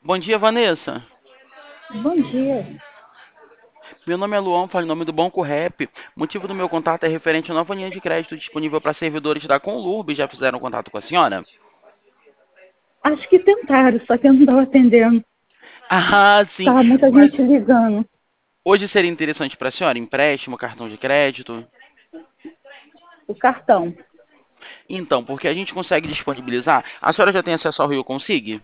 Bom dia, Vanessa. Bom dia. Meu nome é Luan, falo em nome do Banco Rap. Motivo do meu contato é referente à nova linha de crédito disponível para servidores da Conlurb. Já fizeram contato com a senhora? Acho que tentaram, só que eu não estava atendendo. Ah, sim. Tava muita Mas gente ligando. hoje seria interessante para a senhora? Empréstimo, cartão de crédito? O cartão. Então, porque a gente consegue disponibilizar. A senhora já tem acesso ao Rio Consigue?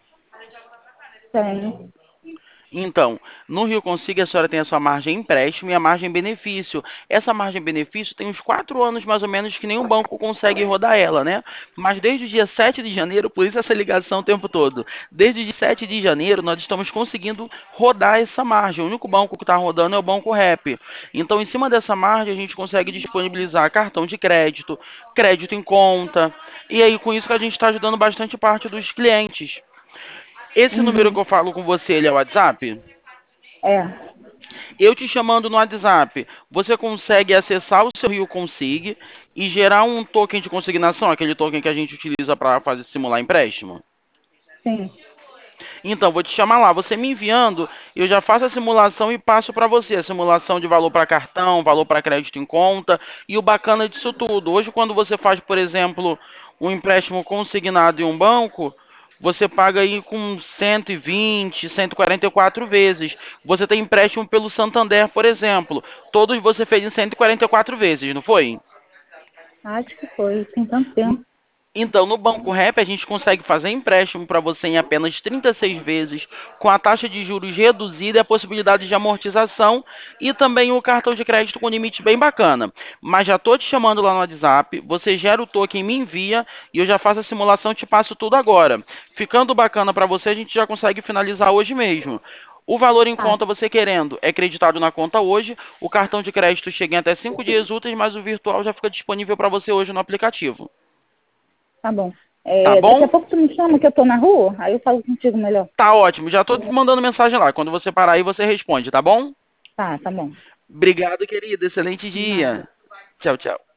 Tem. Então, no Rio Consiga, a senhora tem a sua margem empréstimo e a margem benefício. Essa margem benefício tem uns 4 anos mais ou menos que nenhum banco consegue rodar ela, né? Mas desde o dia 7 de janeiro, por isso essa ligação o tempo todo. Desde o dia 7 de janeiro, nós estamos conseguindo rodar essa margem. O único banco que está rodando é o Banco Rap. Então, em cima dessa margem, a gente consegue disponibilizar cartão de crédito, crédito em conta. E aí, com isso que a gente está ajudando bastante parte dos clientes. Esse número que Uhum. eu falo com você, ele é o WhatsApp? É. Eu te chamando no WhatsApp, você consegue acessar o seu Rio Consig e gerar um token de consignação, aquele token que a gente utiliza para fazer simular empréstimo? Sim. Então, vou te chamar lá. Você me enviando, eu já faço a simulação e passo para você. A simulação de valor para cartão, valor para crédito em conta. E o bacana disso tudo, hoje quando você faz, por exemplo, um empréstimo consignado em um banco, você paga aí com 120, 144 vezes. Você tem empréstimo pelo Santander, por exemplo. Todos você fez em 144 vezes, não foi? Acho que foi. Tem tanto tempo. Então, no Banco Rap, a gente consegue fazer empréstimo para você em apenas 36 vezes, com a taxa de juros reduzida e a possibilidade de amortização, e também o cartão de crédito com limite bem bacana. Mas já estou te chamando lá no WhatsApp, você gera o token, me envia, e eu já faço a simulação e te passo tudo agora. Ficando bacana para você, a gente já consegue finalizar hoje mesmo. O valor em Tá, conta você querendo é creditado na conta hoje, o cartão de crédito chega em até 5 dias úteis, mas o virtual já fica disponível para você hoje no aplicativo. tá bom. Tá Daqui a bom? pouco tu me chama que eu tô na rua, aí eu falo contigo melhor. Tá ótimo, já tô mandando mensagem lá. Quando você parar aí, você responde, tá bom? Tá, tá bom. Obrigado, querida. Excelente dia. Nada. Tchau, tchau.